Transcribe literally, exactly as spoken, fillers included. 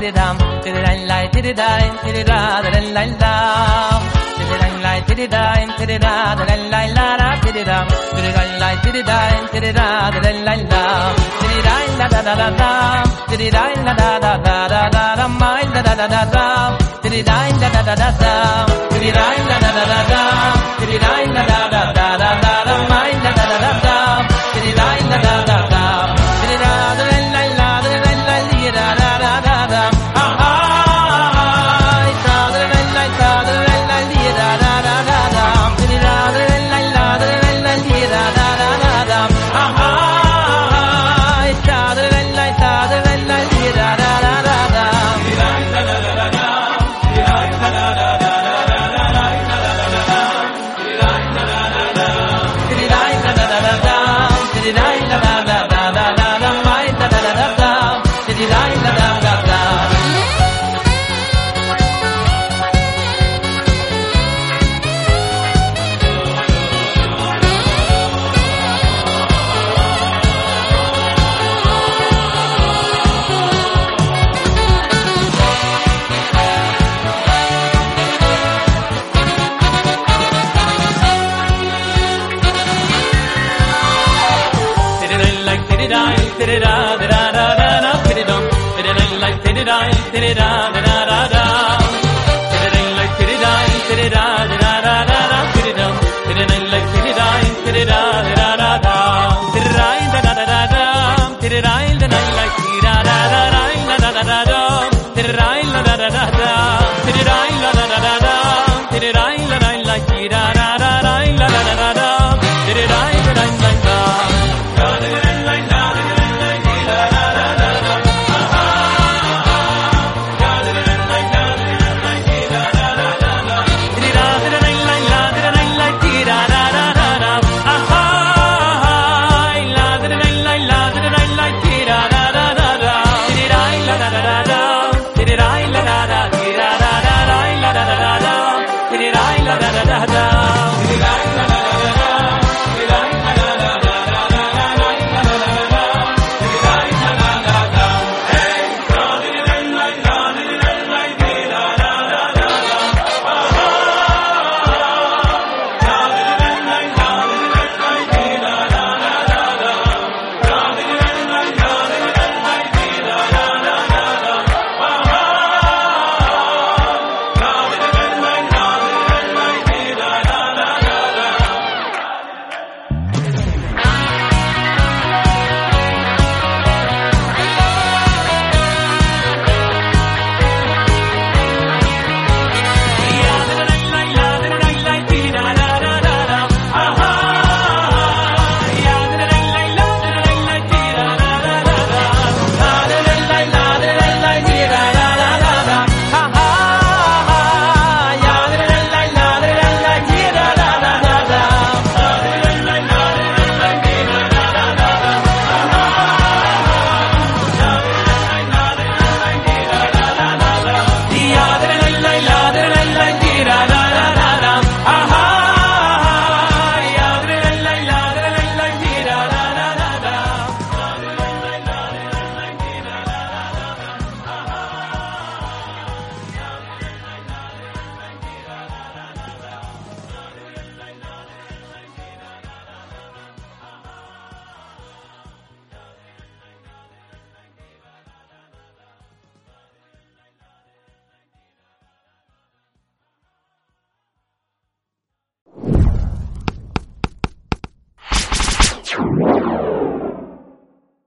tiddy dum, tiddy dang light, tiddy dang, tiddy da da dang light dum, tiddy dang light, tiddy dang, tiddy da da dang light la da tiddy dum, tiddy dang light, tiddy dang, tiddy da da dang light dum, tiddy dang da da da da da, tiddy dang da da da da da da da, my da da da da da, tiddy dang da da da da da, tiddy dang da da da da da, tiddy dang da da da da da da, my